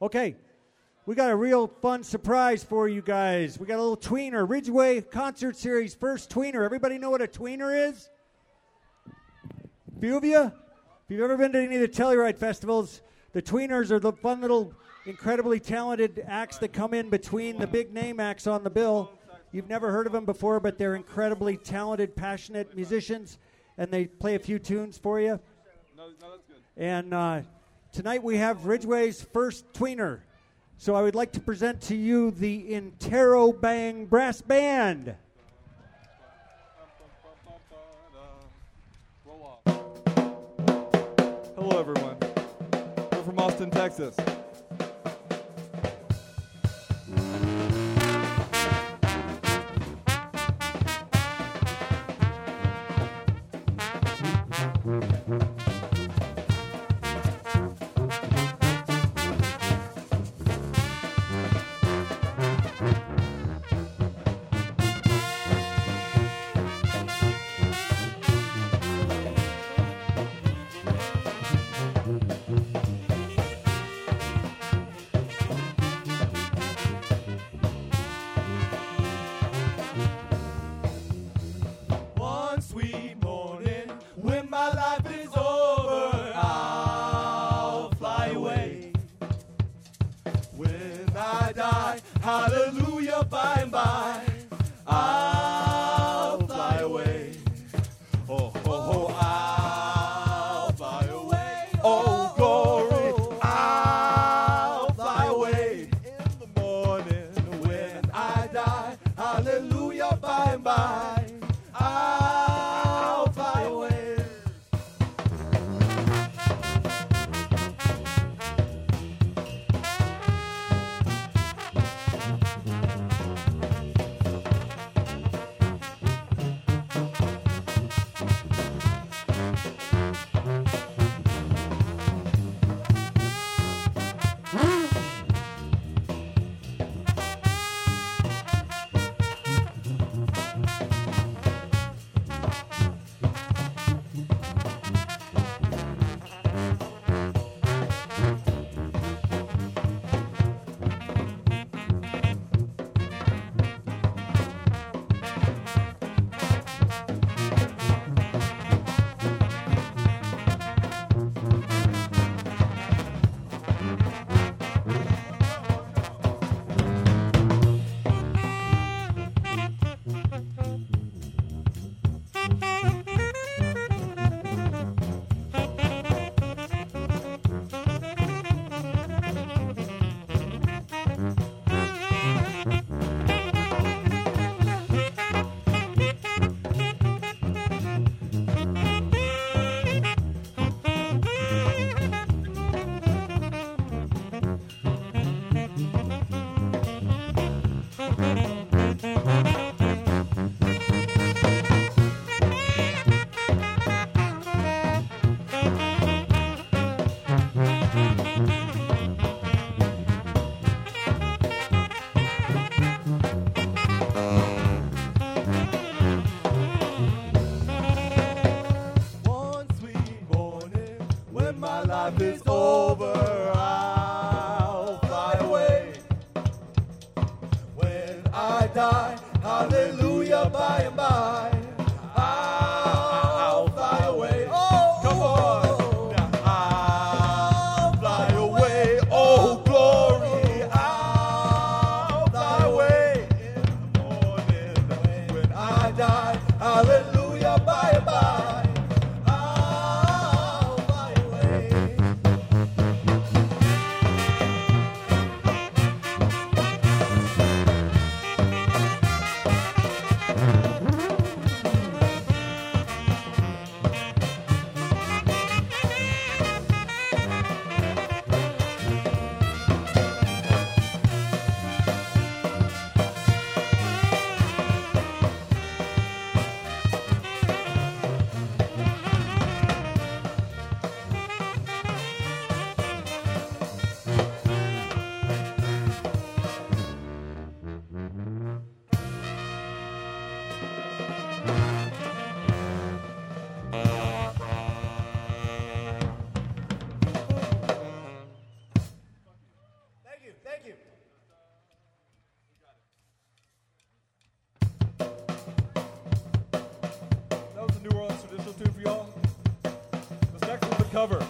Okay, we got a real fun surprise for you guys. We got a little tweener, Ridgeway Concert Series first tweener. Everybody know what a tweener is? A few of you? If you've ever been to any of the Telluride festivals, the tweeners are the fun little, incredibly talented acts that come in between the big name acts on the bill. You've never heard of them before, but they're incredibly talented, passionate musicians, and they play a few tunes for you. No, that's good. And tonight we have Ridgeway's first tweener. So I would like to present to you the Interrobang Brass Band. Hello, everyone. We're from Austin, Texas. Hallelujah, by and by, I'll fly away. Oh, oh, oh, I'll fly away. Oh, glory, I'll fly away. In the morning when I die, hallelujah, by and by, I'll fly away. Life is over, I'll fly away. When I die, hallelujah, by and by, I'll fly away. Oh, come on. I'll fly away. Oh, glory, I'll fly away. In the morning when I die, hallelujah, by and by. Thank you. That was a New Orleans traditional tune for y'all. This next one's a cover.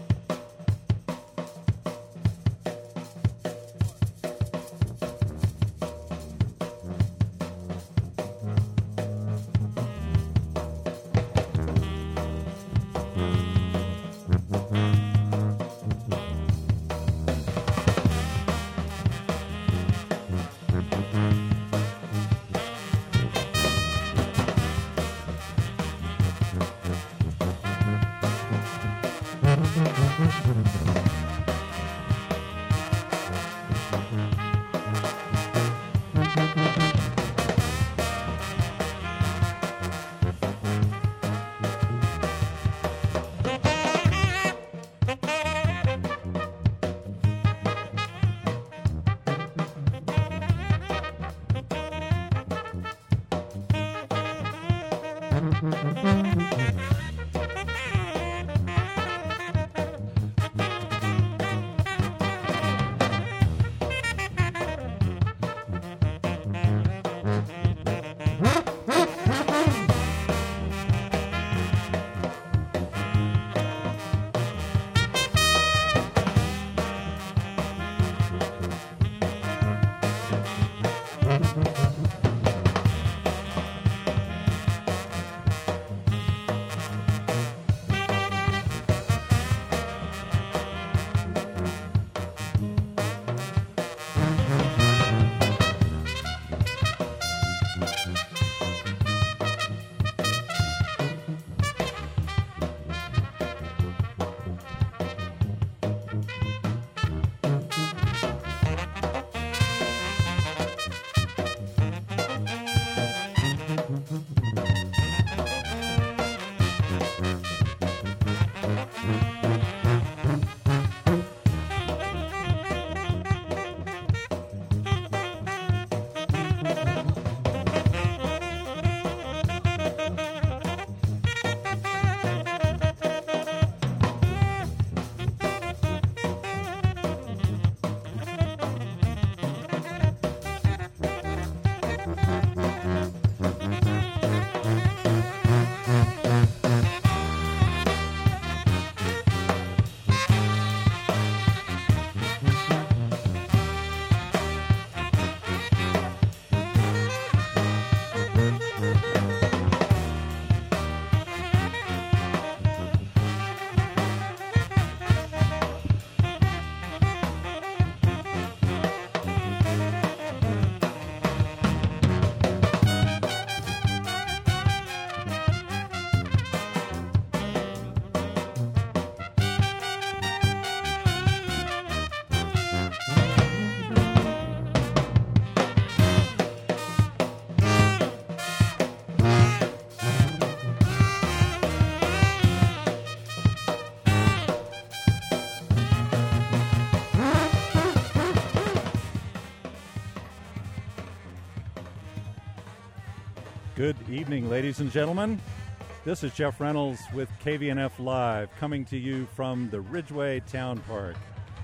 Good evening, ladies and gentlemen. This is Jeff Reynolds with KVNF Live, coming to you from the Ridgeway Town Park.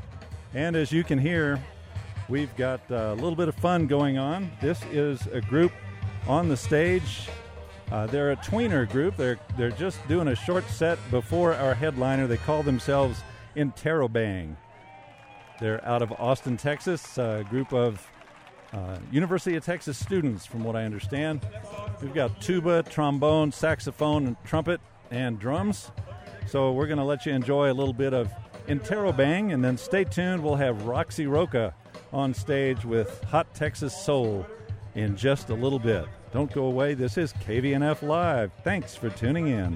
And as you can hear, we've got a little bit of fun going on. This is a group on the stage. They're a tweener group. They're just doing a short set before our headliner. They call themselves Interrobang. They're out of Austin, Texas, a group of University of Texas students, from what I understand. We've got tuba, trombone, saxophone, and trumpet, and drums. So we're going to let you enjoy a little bit of Interrobang, and then stay tuned. We'll have Roxy Roca on stage with Hot Texas Soul in just a little bit. Don't go away. This is KVNF Live. Thanks for tuning in.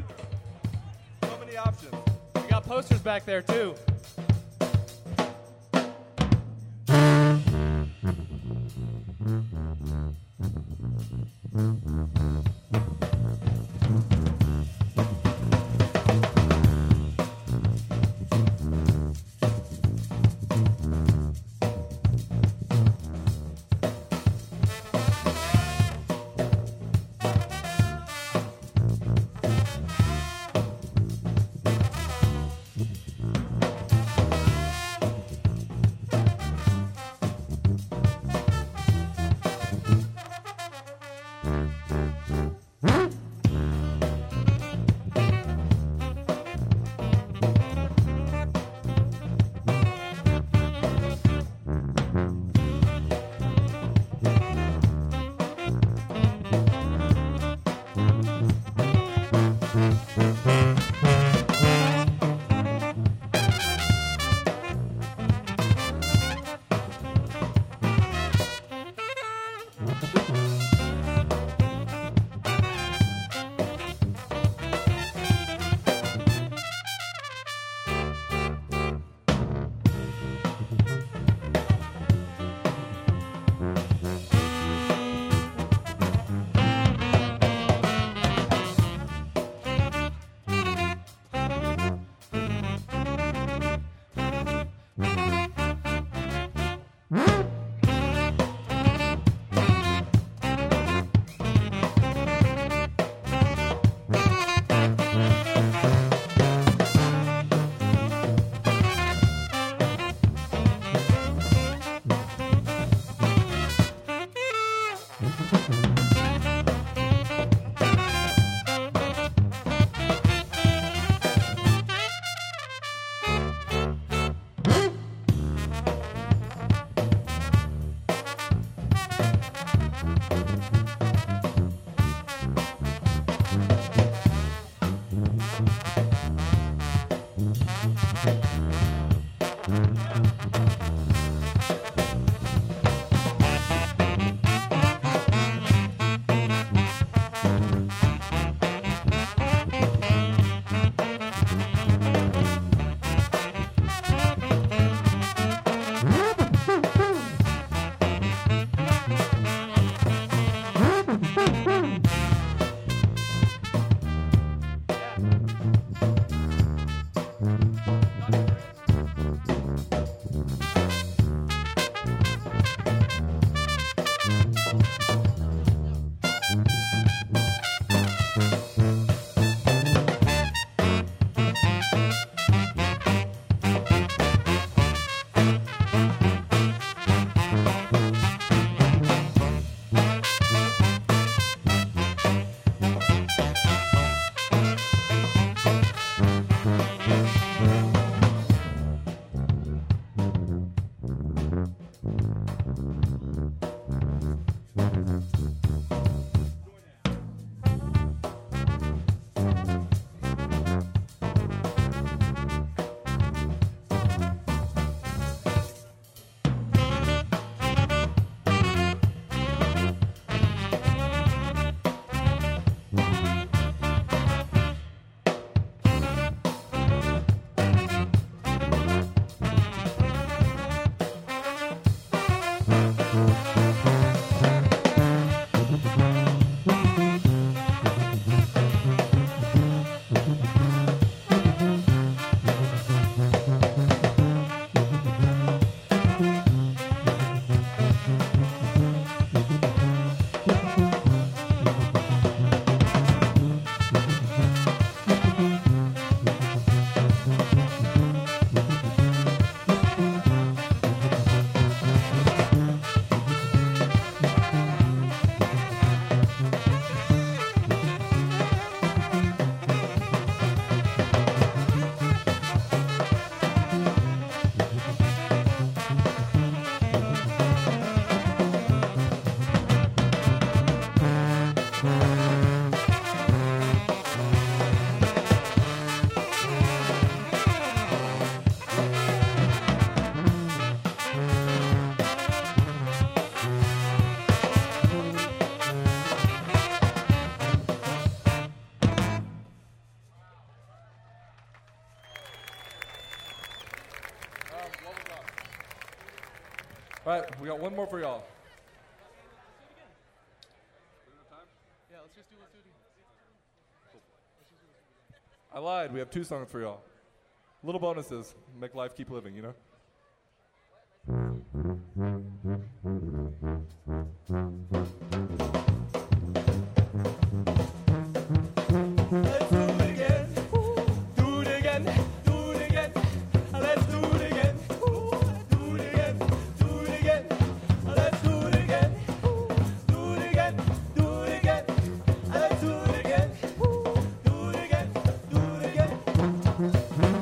So many options. We got posters back there, too. All right, we got one more for y'all. Yeah, let's do it again. I lied. We have 2 songs for y'all. Little bonuses. Make life keep living, you know? Let's do it again. Do it again. Do it again. Let's do it again. Do it again. Do it again. Let's do it again. Do it again. Do it again. Let's do it again. Do it again. Do it again.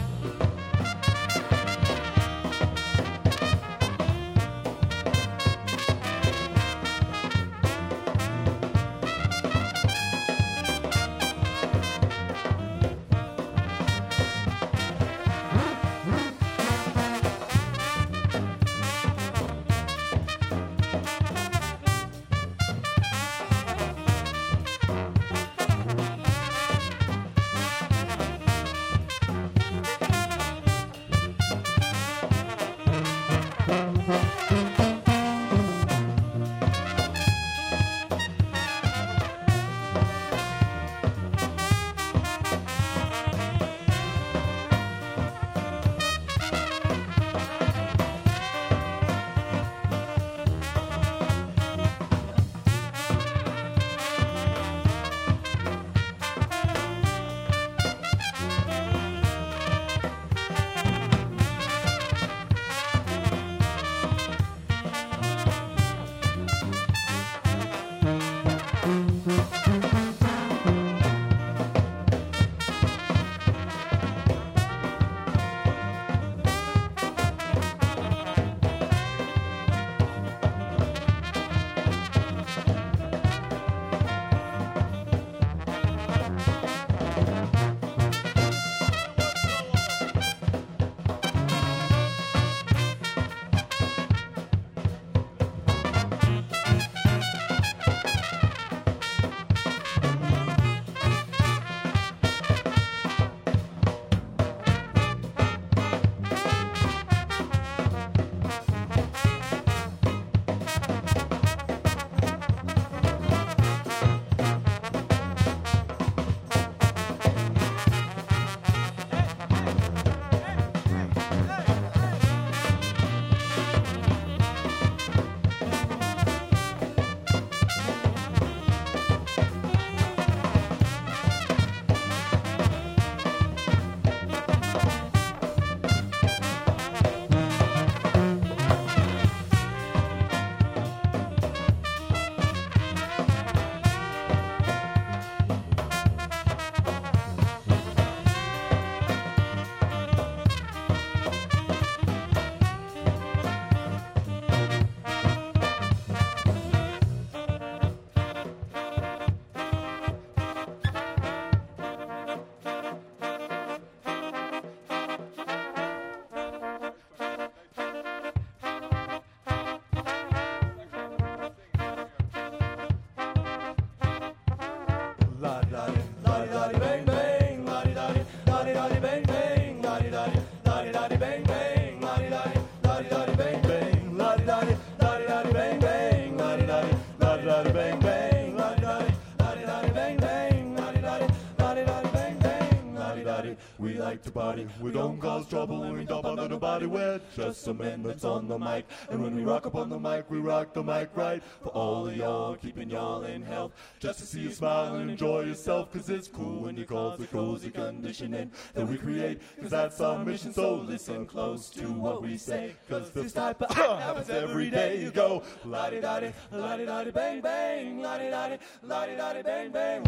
We like to party, we don't cause trouble when we dump under the body. We're just some men that's on the mic, and when we rock up on the mic, we rock the mic right. For all of y'all, keeping y'all in health, just to see you smile and enjoy yourself. Cause it's cool when you cause the cozy conditioning that we create, cause that's our mission. So listen close to what we say, cause this type of happens every day. You go la-di-da-di, la-di-da-di, bang bang, la-di-da-di, la-di-da-di, bang bang.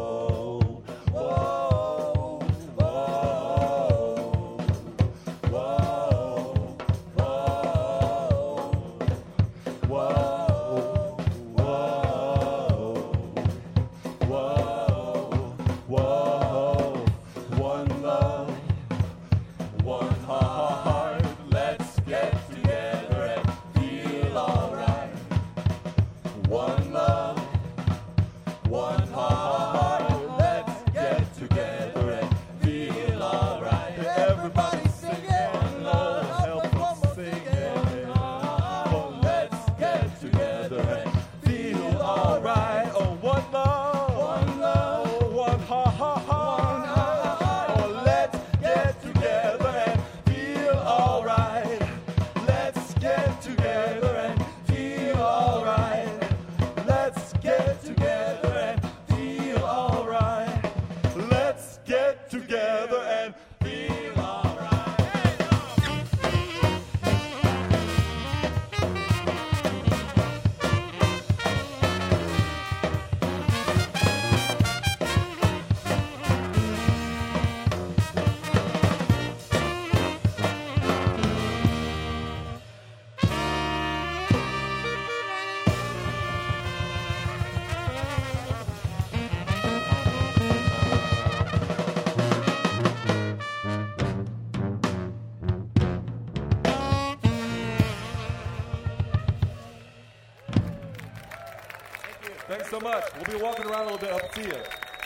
Whoa, whoa. One heart, let's get together. Thanks so much. We'll be walking around a little bit. Hope to see you.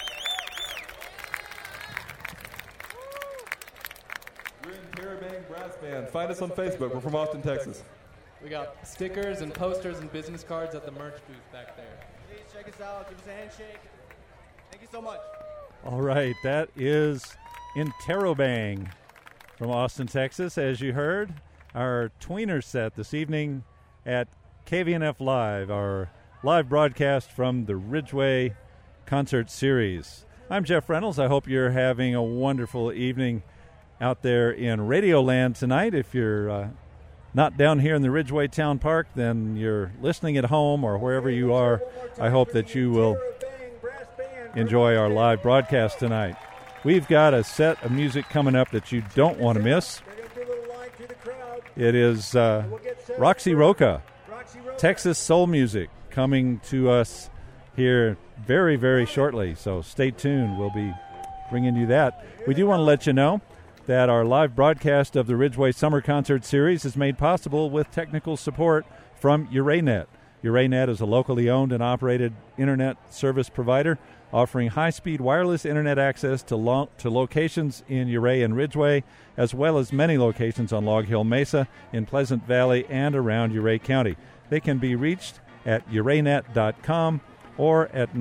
We're in Terabang Brass Band. Find us on Facebook. We're from Austin, Texas. We got stickers and posters and business cards at the merch booth back there. Please check us out. Give us a handshake. Thank you so much. All right, that is Interrobang from Austin, Texas. As you heard, our tweener set this evening at KVNF Live, our live broadcast from the Ridgeway Concert Series. I'm Jeff Reynolds. I hope you're having a wonderful evening out there in Radioland tonight. If you're not down here in the Ridgeway Town Park, then you're listening at home or wherever you are. I hope that you will enjoy our live broadcast tonight. We've got a set of music coming up that you don't want to miss. It is Roxy Roca, Texas soul music, coming to us here very, very shortly. So stay tuned. We'll be bringing you that. We do want to let you know that our live broadcast of the Ridgeway Summer Concert Series is made possible with technical support from UrayNet. UrayNet is a locally owned and operated internet service provider offering high-speed wireless internet access to locations in Uray and Ridgeway, as well as many locations on Log Hill Mesa, in Pleasant Valley, and around Uray County. They can be reached at uraynet.com or at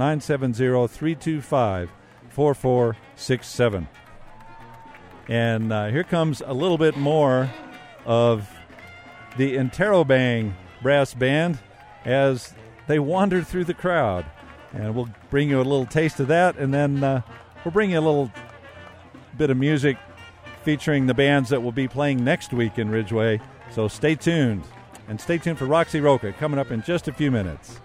970-325-4467. And here comes a little bit more of the Interrobang Brass Band as they wander through the crowd. And we'll bring you a little taste of that, and then we'll bring you a little bit of music featuring the bands that will be playing next week in Ridgeway. So stay tuned. And stay tuned for Roxy Roca coming up in just a few minutes.